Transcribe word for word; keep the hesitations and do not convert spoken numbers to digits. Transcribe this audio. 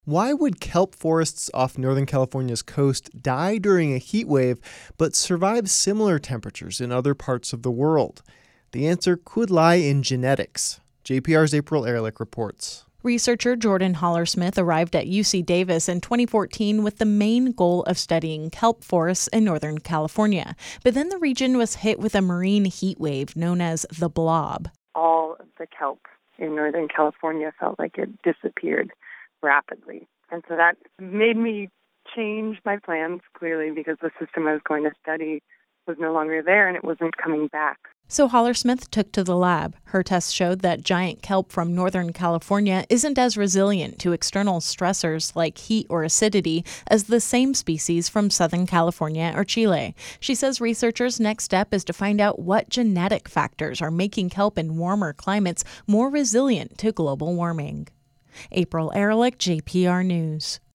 Why would kelp forests off Northern California's coast die during a heat wave but survive similar temperatures in other parts of the world? The answer could lie in genetics. J P R's April Ehrlich reports. Researcher Jordan Hollersmith arrived at U C Davis in twenty fourteen with the main goal of studying kelp forests in Northern California. But then the region was hit with a marine heat wave known as the blob. All of the kelp in Northern California felt like it disappeared rapidly. And so that made me change my plans, clearly, because the system I was going to study was no longer there and it wasn't coming back. So Hollersmith took to the lab. Her tests showed that giant kelp from Northern California isn't as resilient to external stressors like heat or acidity as the same species from Southern California or Chile. She says researchers' next step is to find out what genetic factors are making kelp in warmer climates more resilient to global warming. April Ehrlich, J P R News.